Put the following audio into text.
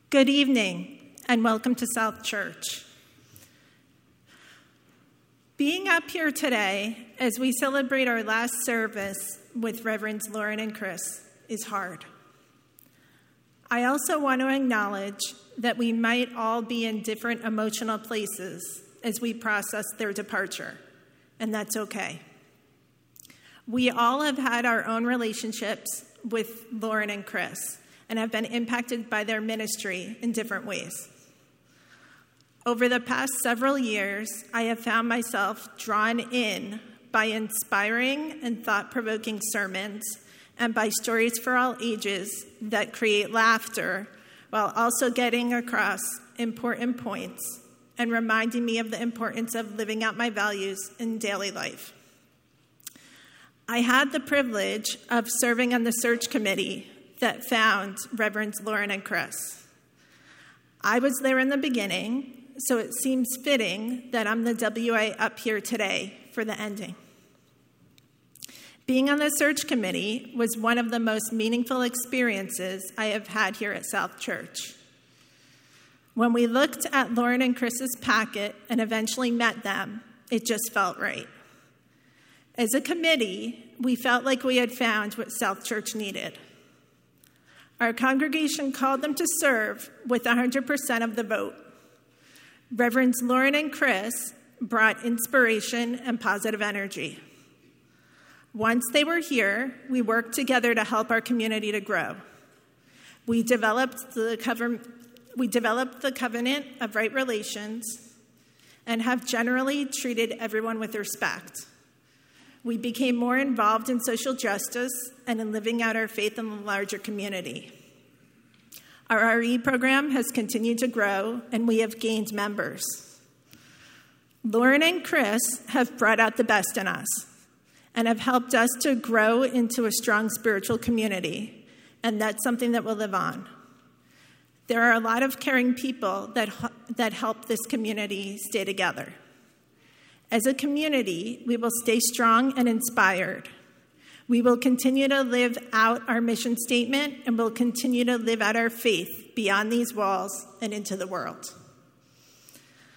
Good evening, and welcome to South Church. Being up here today as we celebrate our last service with Reverends Lauren and Chris is hard. I also want to acknowledge that we might all be in different emotional places as we process their departure, and that's okay. We all have had our own relationships with Lauren and Chris and have been impacted by their ministry in different ways. Over the past several years, I have found myself drawn in by inspiring and thought-provoking sermons and by stories for all ages that create laughter while also getting across important points and reminding me of the importance of living out my values in daily life. I had the privilege of serving on the search committee that found Reverends Lauren and Chris. I was there in the beginning, so it seems fitting that I'm the WA up here today for the ending. Being on the search committee was one of the most meaningful experiences I have had here at South Church. When we looked at Lauren and Chris's packet and eventually met them, it just felt right. As a committee, we felt like we had found what South Church needed. Our congregation called them to serve with 100% of the vote. Reverends Lauren and Chris brought inspiration and positive energy. Once they were here, we worked together to help our community to grow. We developed the covenant of right relations and have generally treated everyone with respect. We became more involved in social justice and in living out our faith in the larger community. Our RE program has continued to grow, and we have gained members. Lauren and Chris have brought out the best in us and have helped us to grow into a strong spiritual community, and that's something that will live on. There are a lot of caring people that help this community stay together. As a community, we will stay strong and inspired. We will continue to live out our mission statement, and we'll continue to live out our faith beyond these walls and into the world.